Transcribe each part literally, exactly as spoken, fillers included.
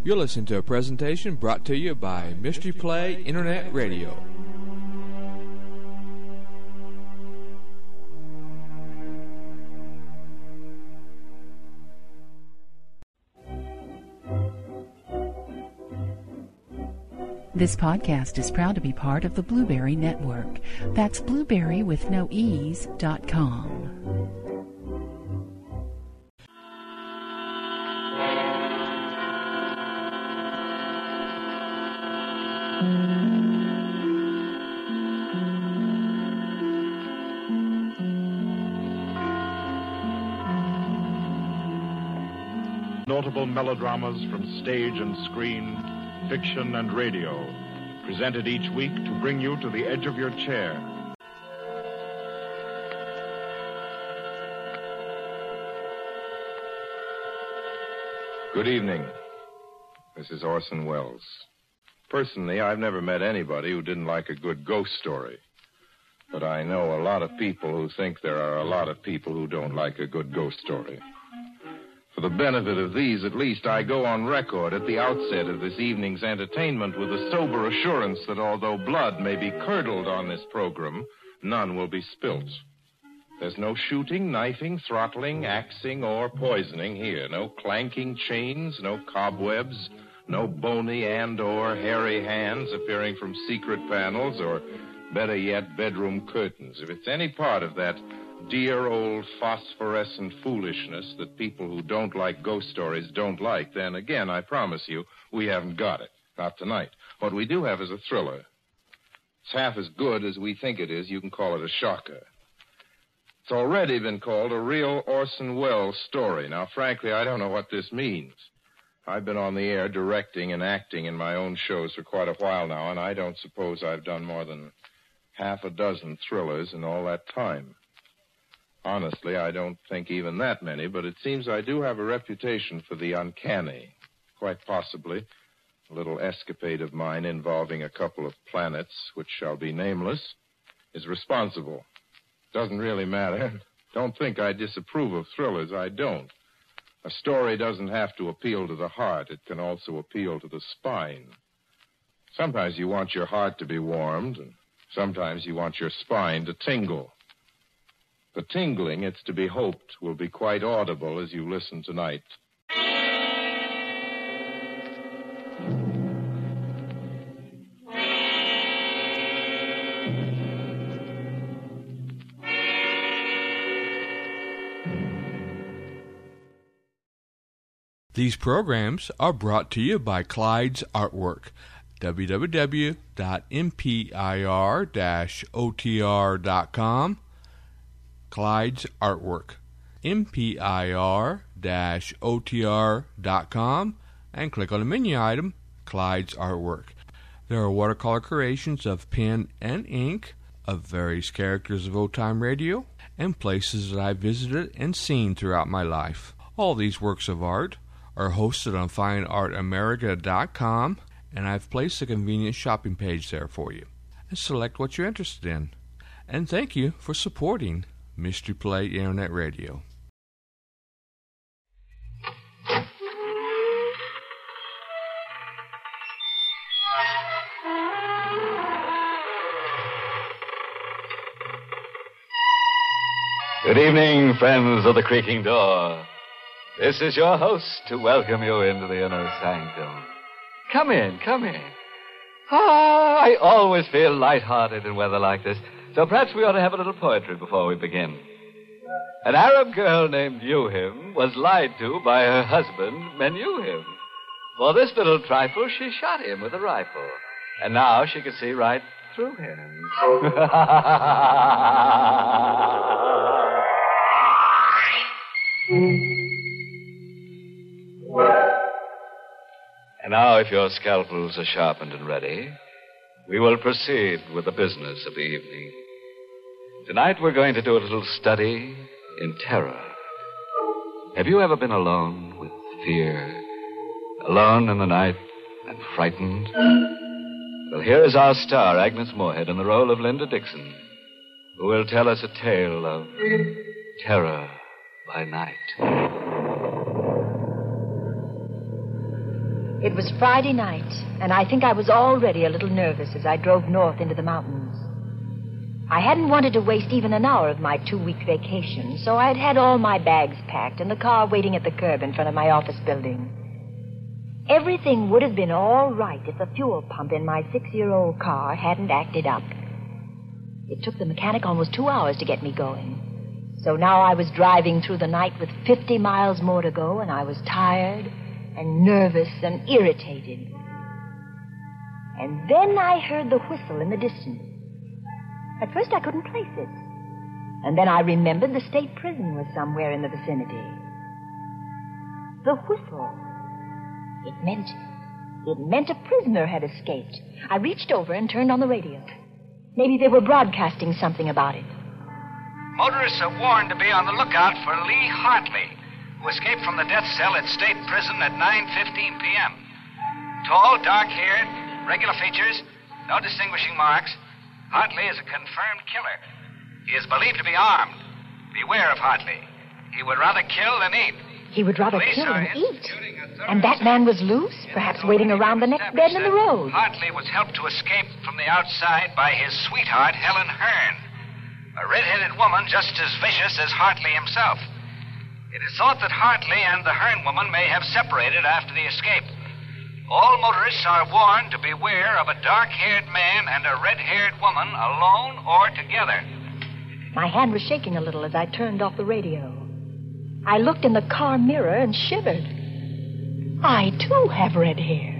You're listening to a presentation brought to you by Mystery Play Internet Radio. This podcast is proud to be part of the Blueberry Network. That's blueberry with no ease dot com. Notable melodramas from stage and screen, fiction and radio, presented each week to bring you to the edge of your chair. Good evening. This is Orson Welles. Personally, I've never met anybody who didn't like a good ghost story. But I know a lot of people who think there are a lot of people who don't like a good ghost story. For the benefit of these, at least, I go on record at the outset of this evening's entertainment with a sober assurance that although blood may be curdled on this program, none will be spilt. There's no shooting, knifing, throttling, axing, or poisoning here. No clanking chains, no cobwebs, no bony and or hairy hands appearing from secret panels, or, better yet, bedroom curtains. If it's any part of that dear old phosphorescent foolishness that people who don't like ghost stories don't like, then again, I promise you, we haven't got it. Not tonight. What we do have is a thriller. It's half as good as we think it is. You can call it a shocker. It's already been called a real Orson Welles story. Now, frankly, I don't know what this means. I've been on the air directing and acting in my own shows for quite a while now, and I don't suppose I've done more than half a dozen thrillers in all that time. Honestly, I don't think even that many, but it seems I do have a reputation for the uncanny. Quite possibly, a little escapade of mine involving a couple of planets, which shall be nameless, is responsible. Doesn't really matter. Don't think I disapprove of thrillers. I don't. A story doesn't have to appeal to the heart. It can also appeal to the spine. Sometimes you want your heart to be warmed, and sometimes you want your spine to tingle. The tingling, it's to be hoped, will be quite audible as you listen tonight. These programs are brought to you by Clyde's Artwork, w w w dot m p i r dash o t r dot com. Clyde's Artwork, m p i r dash o t r dot com, and click on the menu item, Clyde's Artwork. There are watercolor creations of pen and ink of various characters of old-time radio and places that I've visited and seen throughout my life. All these works of art are hosted on fine art america dot com, and I've placed a convenient shopping page there for you. And select what you're interested in. And thank you for supporting Mystery Play Internet Radio. Good evening, friends of the creaking door. This is your host to welcome you into the inner sanctum. Come in, come in. Ah, I always feel lighthearted in weather like this, so perhaps we ought to have a little poetry before we begin. An Arab girl named Yuhim was lied to by her husband, Menuhim. For this little trifle, she shot him with a rifle. And now she can see right through him. And now, if your scalpels are sharpened and ready, we will proceed with the business of the evening. Tonight we're going to do a little study in terror. Have you ever been alone with fear? Alone in the night and frightened? Well, here is our star, Agnes Moorehead, in the role of Linda Dixon, who will tell us a tale of terror. by night. It was Friday night, and I think I was already a little nervous as I drove north into the mountains. I hadn't wanted to waste even an hour of my two-week vacation, so I'd had all my bags packed and the car waiting at the curb in front of my office building. Everything would have been all right if the fuel pump in my six-year-old car hadn't acted up. It took the mechanic almost two hours to get me going. So now I was driving through the night with fifty miles more to go, and I was tired and nervous and irritated. And then I heard the whistle in the distance. At first I couldn't place it. And then I remembered the state prison was somewhere in the vicinity. The whistle. It meant, it meant a prisoner had escaped. I reached over and turned on the radio. Maybe they were broadcasting something about it. Motorists are warned to be on the lookout for Lee Hartley, who escaped from the death cell at state prison at nine fifteen p.m. Tall, dark-haired, regular features, no distinguishing marks. Hartley is a confirmed killer. He is believed to be armed. Beware of Hartley. He would rather kill than eat. He would rather Police kill are than eat. instituting a thorough And that man was loose, perhaps waiting around the next bend in the road. Hartley was helped to escape from the outside by his sweetheart, Helen Hearn, a red-headed woman just as vicious as Hartley himself. It is thought that Hartley and the Hearn woman may have separated after the escape. All motorists are warned to beware of a dark-haired man and a red-haired woman alone or together. My hand was shaking a little as I turned off the radio. I looked in the car mirror and shivered. I, too, have red hair.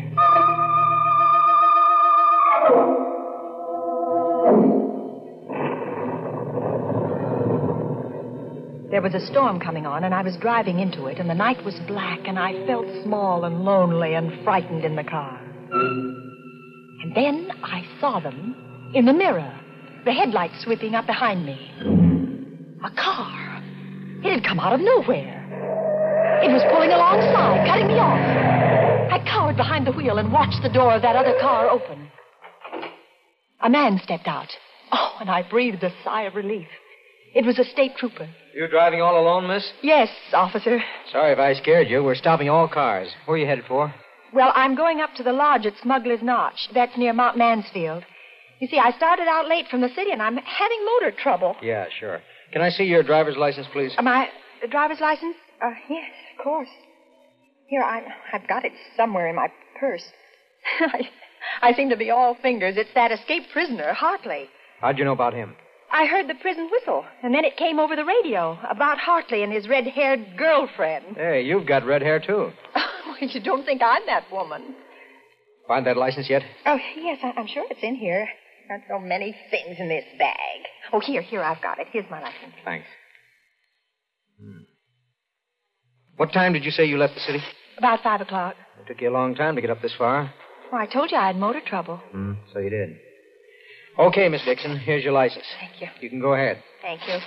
There was a storm coming on, and I was driving into it, and the night was black, and I felt small and lonely and frightened in the car. And then I saw them in the mirror, the headlights sweeping up behind me. A car. It had come out of nowhere. It was pulling alongside, cutting me off. I cowered behind the wheel and watched the door of that other car open. A man stepped out. Oh, and I breathed a sigh of relief. It was a state trooper. You driving all alone, miss? Yes, officer. Sorry if I scared you. We're stopping all cars. Where are you headed for? Well, I'm going up to the lodge at Smuggler's Notch. That's near Mount Mansfield. You see, I started out late from the city, and I'm having motor trouble. Yeah, sure. Can I see your driver's license, please? Uh, my uh, driver's license? Uh, yes, of course. Here, I, I've got it somewhere in my purse. I, I seem to be all fingers. It's that escaped prisoner, Hartley. How'd you know about him? I heard the prison whistle, and then it came over the radio about Hartley and his red-haired girlfriend. Hey, you've got red hair, too. Oh, you don't think I'm that woman. Find that license yet? Oh, yes, I- I'm sure it's in here. Got so many things in this bag. Oh, here, here, I've got it. Here's my license. Thanks. Hmm. What time did you say you left the city? About five o'clock. It took you a long time to get up this far. Well, I told you I had motor trouble. Hmm, so you did. Okay, Miss Dixon, here's your license. Thank you. You can go ahead. Thank you.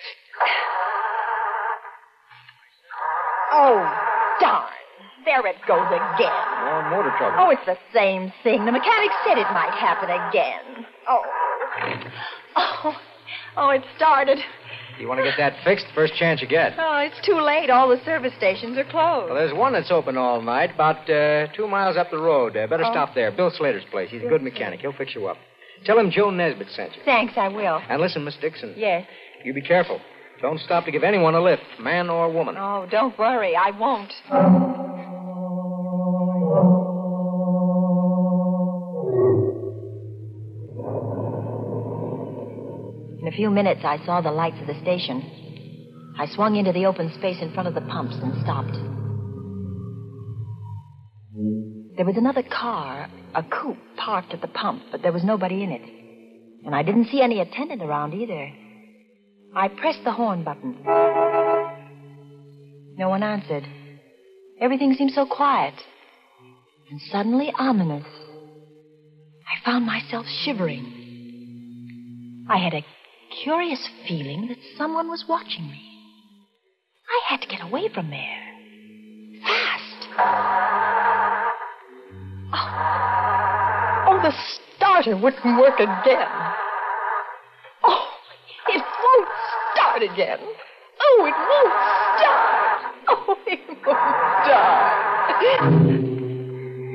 Oh, darn. There it goes again. More motor trouble. Oh, it's the same thing. The mechanic said it might happen again. Oh. Oh, oh, it started. You want to get that fixed the first chance you get. Oh, it's too late. All the service stations are closed. Well, there's one that's open all night, about uh, two miles up the road. Uh, better Oh. stop there. Bill Slater's place. He's a good mechanic. He'll fix you up. Tell him Joe Nesbitt sent you. Thanks, I will. And listen, Miss Dixon. Yes. You be careful. Don't stop to give anyone a lift, man or woman. Oh, don't worry. I won't. In a few minutes, I saw the lights of the station. I swung into the open space in front of the pumps and stopped. There was another car, a coupe, parked at the pump, but there was nobody in it. And I didn't see any attendant around either. I pressed the horn button. No one answered. Everything seemed so quiet. And suddenly ominous. I found myself shivering. I had a curious feeling that someone was watching me. I had to get away from there. Fast. Oh, oh the starter wouldn't work again. Oh, it won't start again. Oh, it won't start. Oh, it won't start.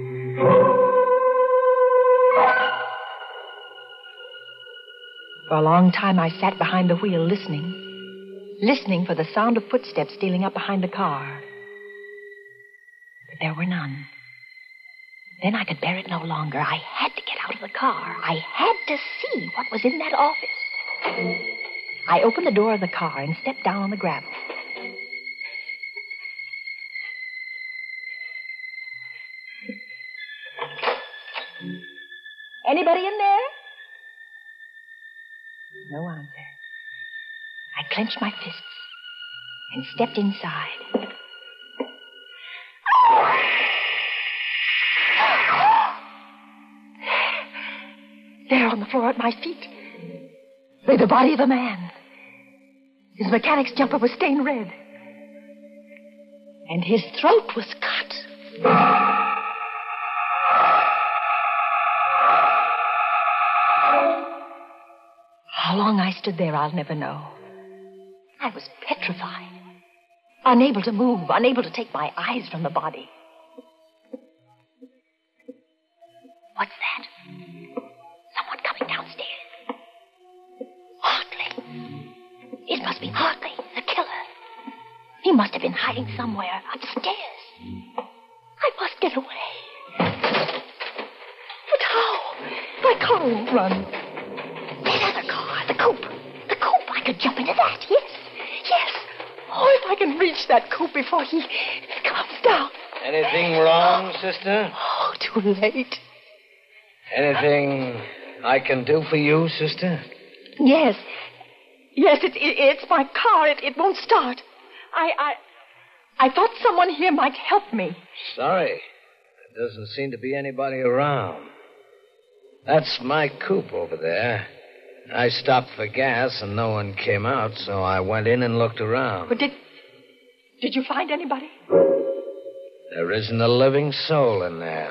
For a long time, I sat behind the wheel listening, listening for the sound of footsteps stealing up behind the car. But there were none. Then I could bear it no longer. I had to get out of the car. I had to see what was in that office. I opened the door of the car and stepped down on the gravel. Anybody in there? No answer. I clenched my fists and stepped inside. There on the floor at my feet lay the body of a man. His mechanic's jumper was stained red. And his throat was cut. How long I stood there, I'll never know. I was petrified. Unable to move, unable to take my eyes from the body. What's that? Someone coming downstairs. Hartley. It must be Hartley, the killer. He must have been hiding somewhere upstairs. I must get away. But how? My car won't run. That other car, the coupe. The coupe, I could jump into that, yes. Yes. Oh, if I can reach that coupe before he comes down. Anything wrong, sister? Oh, too late. Anything I can do for you, sister? Yes. Yes, it, it, it's my car. It, it won't start. I, I, I thought someone here might help me. Sorry. There doesn't seem to be anybody around. That's my coupe over there. I stopped for gas and no one came out, so I went in and looked around. But did, did you find anybody? There isn't a living soul in there.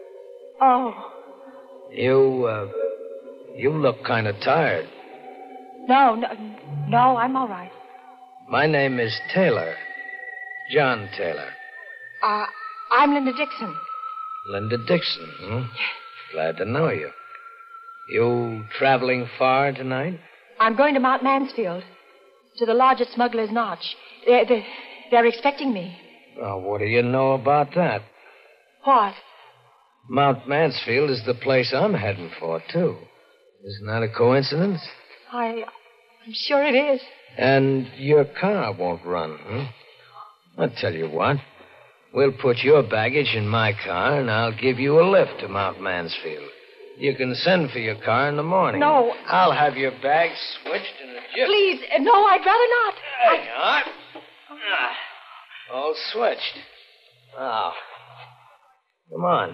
Oh. You, uh, you look kind of tired. No, no, no, I'm all right. My name is Taylor. John Taylor. Uh, I'm Linda Dixon. Linda Dixon, hmm? Glad to know you. You traveling far tonight? I'm going to Mount Mansfield, to the lodge at Smuggler's Notch. They're, they're, they're expecting me. Oh, what do you know about that? What? Mount Mansfield is the place I'm heading for, too. Isn't that a coincidence? I, I'm sure it is. And your car won't run, hmm? I'll tell you what. We'll put your baggage in my car, and I'll give you a lift to Mount Mansfield. You can send for your car in the morning. No. I'll have your bags switched in a jiff. Please, uh, no, I'd rather not. There you are. Ah, all switched. Now, come on.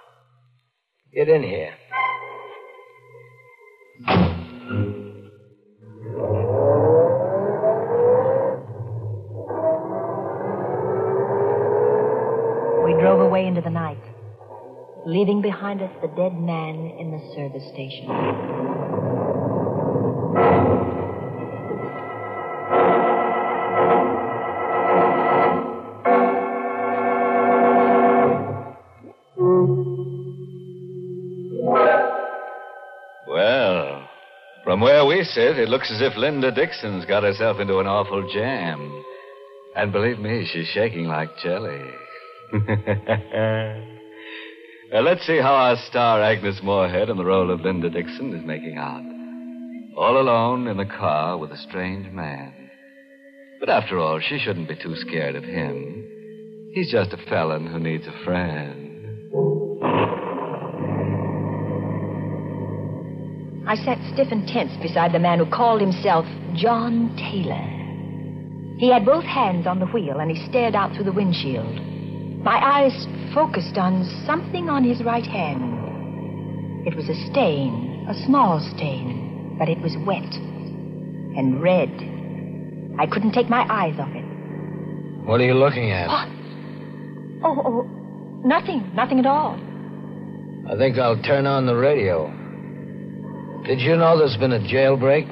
Get in here. We drove away into the night, leaving behind us the dead man in the service station. Well, from where we sit, it looks as if Linda Dixon's got herself into an awful jam. And believe me, she's shaking like jelly. Well, let's see how our star Agnes Moorehead in the role of Linda Dixon is making out. All alone in the car with a strange man. But after all, she shouldn't be too scared of him. He's just a felon who needs a friend. I sat stiff and tense beside the man who called himself John Taylor. He had both hands on the wheel, and he stared out through the windshield. My eyes focused on something on his right hand. It was a stain, a small stain, but it was wet and red. I couldn't take my eyes off it. What are you looking at? What? Oh, oh, nothing, nothing at all. I think I'll turn on the radio. Did you know there's been a jailbreak?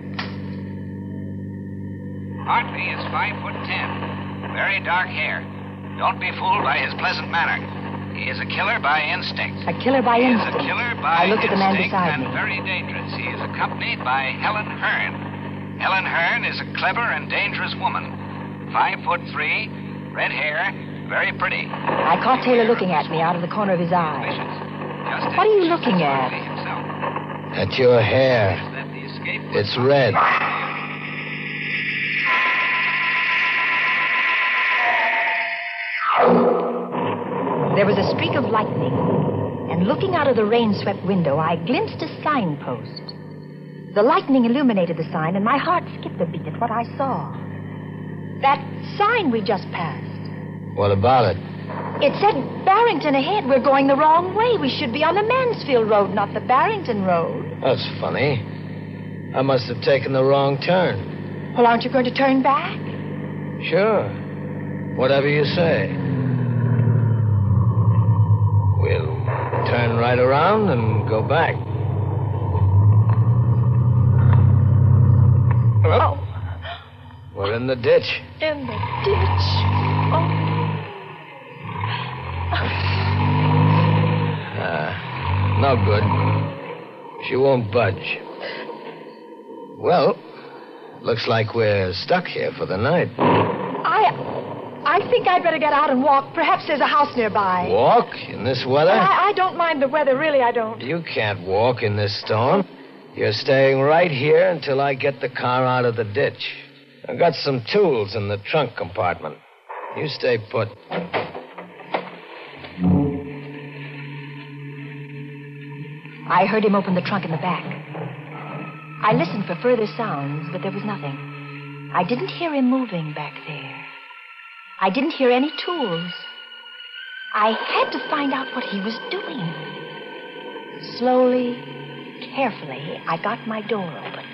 Hartley is five foot ten. Very dark hair. Don't be fooled by his pleasant manner. He is a killer by instinct. A killer by he instinct. He is a killer by I looked at the man instinct beside and me. very dangerous. He is accompanied by Helen Hearn. Helen Hearn is a clever and dangerous woman. Five foot three, red hair, very pretty. I caught Taylor looking at me out of the corner of his eye. Just What are you looking at? At your hair. It's red. There was a streak of lightning, and looking out of the rain-swept window, I glimpsed a signpost. The lightning illuminated the sign, and my heart skipped a beat at what I saw. That sign we just passed. What about it? It said Barrington ahead. We're going the wrong way. We should be on the Mansfield Road, not the Barrington Road. That's funny. I must have taken the wrong turn. Well, aren't you going to turn back? Sure. Whatever you say. We'll turn right around and go back. Oh. We're in the ditch. In the ditch. Oh. Uh, no good. She won't budge. Well, looks like we're stuck here for the night. I... I think I'd better get out and walk. Perhaps there's a house nearby. Walk in this weather? I, I don't mind the weather, really, I don't. You can't walk in this storm. You're staying right here until I get the car out of the ditch. I've got some tools in the trunk compartment. You stay put. I heard him open the trunk in the back. I listened for further sounds, but there was nothing. I didn't hear him moving back there. I didn't hear any tools. I had to find out what he was doing. Slowly, carefully, I got my door open.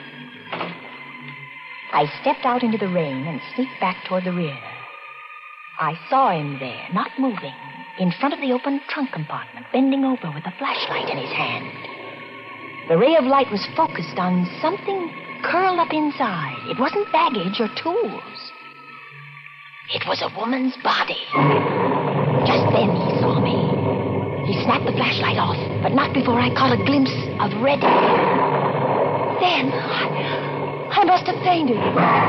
I stepped out into the rain and sneaked back toward the rear. I saw him there, not moving, in front of the open trunk compartment, bending over with a flashlight in his hand. The ray of light was focused on something curled up inside. It wasn't baggage or tools. It was a woman's body. Just then he saw me. He snapped the flashlight off, but not before I caught a glimpse of red hair. Then I, I must have fainted.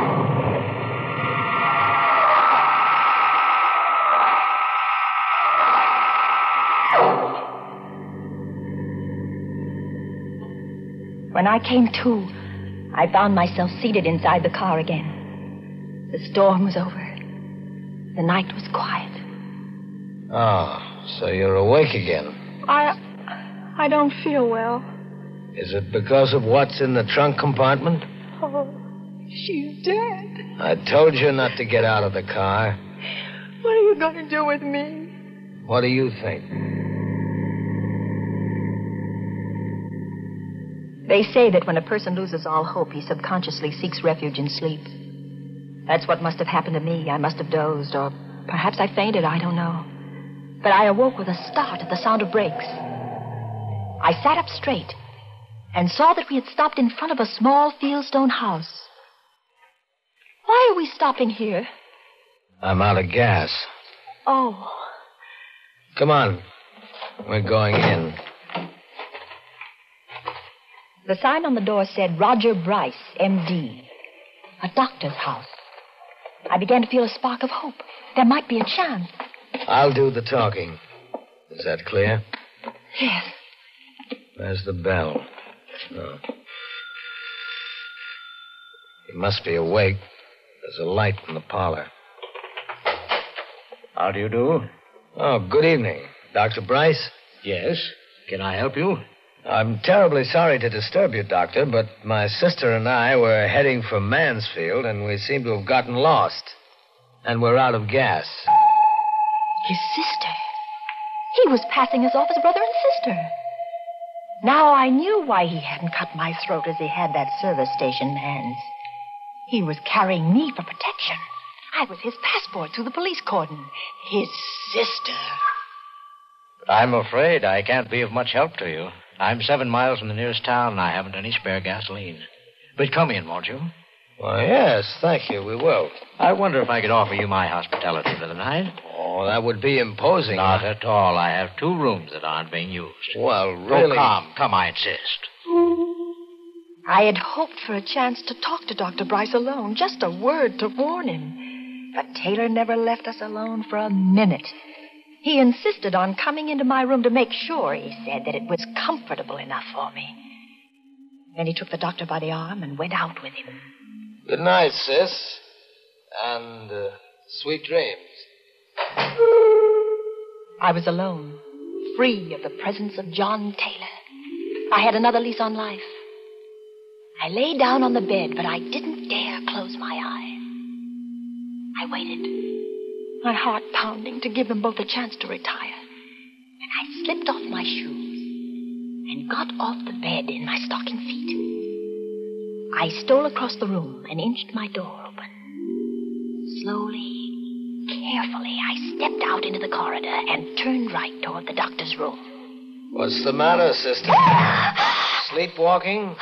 When I came to, I found myself seated inside the car again. The storm was over. The night was quiet. Oh, so you're awake again. I... I don't feel well. Is it because of what's in the trunk compartment? Oh, she's dead. I told you not to get out of the car. What are you going to do with me? What do you think? They say that when a person loses all hope, he subconsciously seeks refuge in sleep. That's what must have happened to me. I must have dozed, or perhaps I fainted, I don't know. But I awoke with a start at the sound of brakes. I sat up straight and saw that we had stopped in front of a small fieldstone house. Why are we stopping here? I'm out of gas. Oh. Come on. We're going in. The sign on the door said Roger Bryce, M D. A doctor's house. I began to feel a spark of hope. There might be a chance. I'll do the talking. Is that clear? Yes. There's the bell. Oh. He must be awake. There's a light in the parlor. How do you do? Oh, good evening. Doctor Bryce? Yes. Can I help you? I'm terribly sorry to disturb you, Doctor, but my sister and I were heading for Mansfield, and we seem to have gotten lost. And we're out of gas. His sister? He was passing us off as brother and sister. Now I knew why he hadn't cut my throat as he had that service station man's. He was carrying me for protection. I was his passport through the police cordon. His sister. But I'm afraid I can't be of much help to you. I'm seven miles from the nearest town, and I haven't any spare gasoline. But come in, won't you? Well, yes, thank you. We will. I wonder if I could offer you my hospitality for the night. Oh, that would be imposing. Not at all. I have two rooms that aren't being used. Well, really... Go calm. Come, I insist. I had hoped for a chance to talk to Doctor Bryce alone, just a word to warn him. But Taylor never left us alone for a minute. He insisted on coming into my room to make sure, he said, that it was comfortable enough for me. Then he took the doctor by the arm and went out with him. Good night, sis. And uh, sweet dreams. I was alone, free of the presence of John Taylor. I had another lease on life. I lay down on the bed, but I didn't dare close my eyes. I waited, my heart pounding to give them both a chance to retire. And I slipped off my shoes and got off the bed in my stocking feet. I stole across the room and inched my door open. Slowly, carefully, I stepped out into the corridor and turned right toward the doctor's room. What's the matter, sister? Sleepwalking?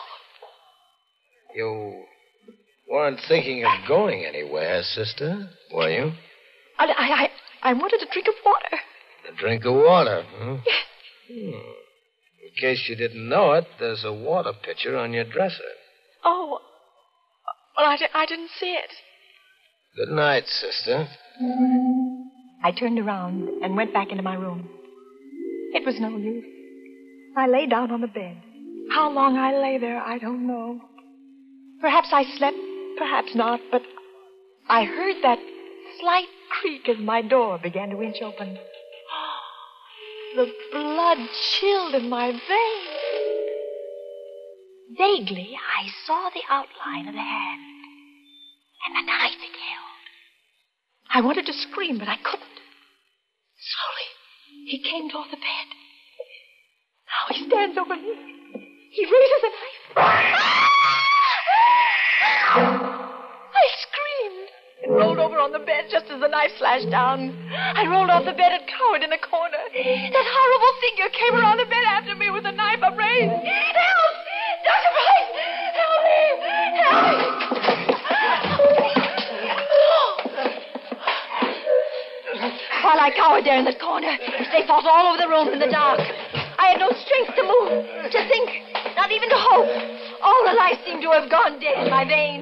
You weren't thinking of going anywhere, sister, were you? I, I, I, I wanted a drink of water. A drink of water, hmm? hmm? In case you didn't know it, there's a water pitcher on your dresser. Oh, well, I, di- I didn't see it. Good night, sister. I turned around and went back into my room. It was no use. I lay down on the bed. How long I lay there, I don't know. Perhaps I slept, perhaps not, but I heard that slight creak as my door began to inch open. The blood chilled in my veins. Vaguely, I saw the outline of the hand and the knife it held. I wanted to scream, but I couldn't. Slowly, he came toward the bed. Now he stands over me. He raises a knife. I screamed and rolled over on the bed just as the knife slashed down. I rolled off the bed and cowered in a corner. That horrible figure came around the bed after me with a knife upraised. Help! Doctor Bryce! Help me! Help me! While I cowered there in the corner, they fought all over the room in the dark. I had no strength to move, to think, not even to hope. All the life seemed to have gone dead in my veins.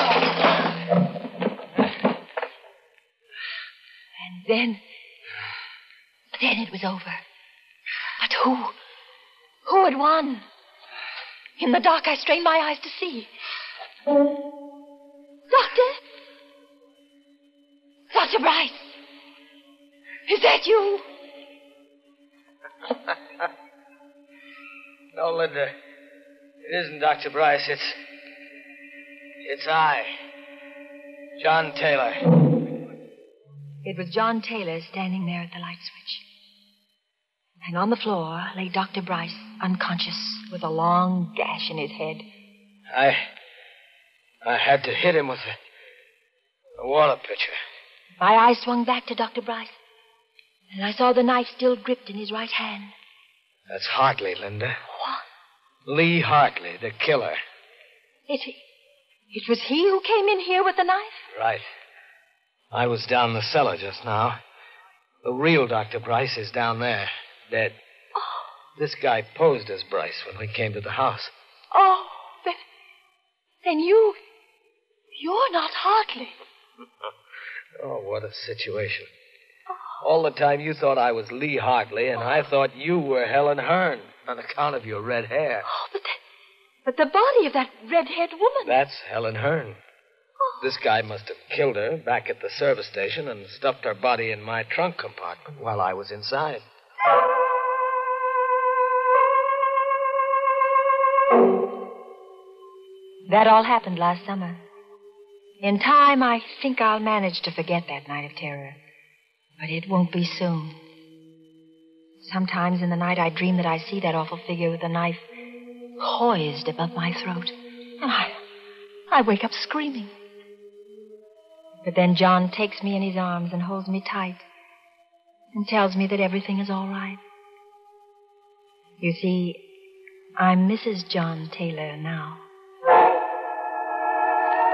And then, then it was over. But who? Who had won? In the dark, I strained my eyes to see. Doctor? Doctor Bryce? Is that you? No, Linda. It isn't Doctor Bryce. It's... It's I. John Taylor. It was John Taylor standing there at the light switch. And on the floor lay Doctor Bryce, unconscious, with a long gash in his head. I... I had to hit him with a, a water pitcher. My eyes swung back to Doctor Bryce, and I saw the knife still gripped in his right hand. That's Hartley, Linda. What? Lee Hartley, the killer. It, it was he who came in here with the knife? Right. I was down the cellar just now. The real Doctor Bryce is down there, dead. Oh. This guy posed as Bryce when we came to the house. Oh, then, then you... You're not Hartley. Oh, what a situation. All the time you thought I was Lee Hartley, and I thought you were Helen Hearn on account of your red hair. Oh, but the, but the body of that red-haired woman... That's Helen Hearn. Oh. This guy must have killed her back at the service station and stuffed her body in my trunk compartment while I was inside. That all happened last summer. In time, I think I'll manage to forget that night of terror. But it won't be soon. Sometimes in the night I dream that I see that awful figure with the knife poised above my throat. And I, I wake up screaming. But then John takes me in his arms and holds me tight and tells me that everything is all right. You see, I'm Missus John Taylor now.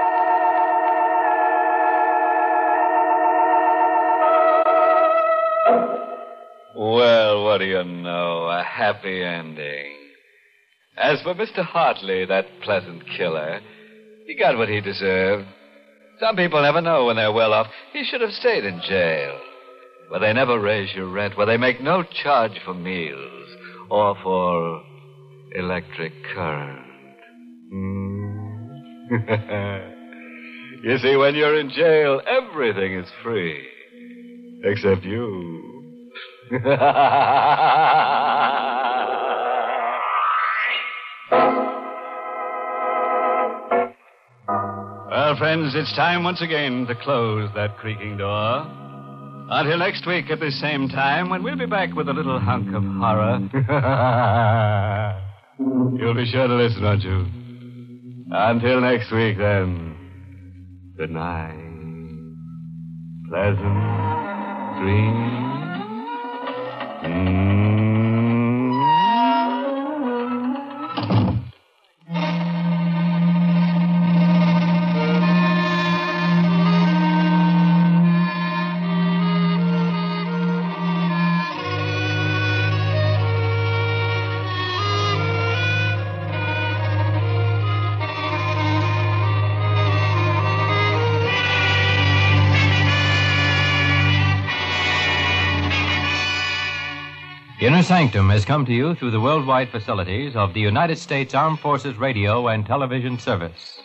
Well, what do you know? A happy ending. As for Mister Hartley, that pleasant killer, he got what he deserved. Some people never know when they're well off. He should have stayed in jail, where they never raise your rent, where they make no charge for meals or for electric current. Mm. You see, when you're in jail, everything is free. Except you. Well, friends, it's time once again to close that creaking door. Until next week at the same time, when we'll be back with a little hunk of horror. You'll be sure to listen, won't you? Until next week, then. Good night. Pleasant dreams. Mm. Inner Sanctum has come to you through the worldwide facilities of the United States Armed Forces Radio and Television Service.